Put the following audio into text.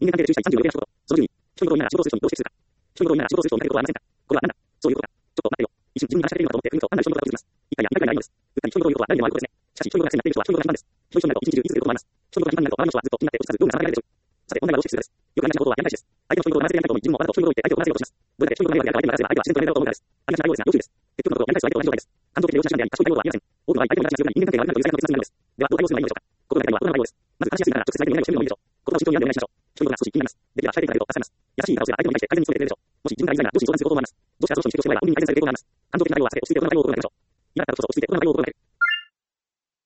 人間関係で注意したい36例の仕事。その10に、人々を見ながら仕事をする人にどうしてするか。人々を見ながら仕事をする人を見たことはありませんか。これは何だそういうことか。ちょっと待ってよ。一瞬自分に話しかけているのかと思って、ふんと単なる人のことを気づきます。一回や二回くらいないのです。うっかり人々を言うことは誰にでもあることですね。しかし人々が癖になっている人は人々が一番です。人々になると一日中いつすることもあります。人々が一番になると周りの人はずっと気になって落ち着かず業務が妨げられるでしょう。さて、問題はどうして必要です。よくありがちなことはやり返しです。相手の人々を騙せてやりたいと思い、自分もわざと人々を言って相手を騙せようとします。どれだけ人々の迷惑が相手に任せれば相手は自然とやめろと思うからです。ありがちな内容ですが、要注意です。結局のところ、やり返す相手と同じ状態です。感情的で容赦なしなんであり、賢い対応はありません。多くの場合、相手を無駄にするように人間関係が悪くなるという最悪の結末になるのです。では、どう対応すればいいのでしょうか。ここでの内容は大人の内容です。まず話しやすいなら直接相手に願いをしてみるのもいいでしょう。言葉を慎重に選んでお願いしましょう。人々が少し気になります。できれば控えていただけると助かります。優しい言い方をすれば相手に対して改善に努めてくれるでしょう。もし自分が大事なら上司に相談することもあります。上司が上司に指導してもらえば本人に改善される傾向があります。感情的な対応は避け、落ち着いて大人の対応を心がけましょう。今だからこそ落ち着いて大人の対応を心がける。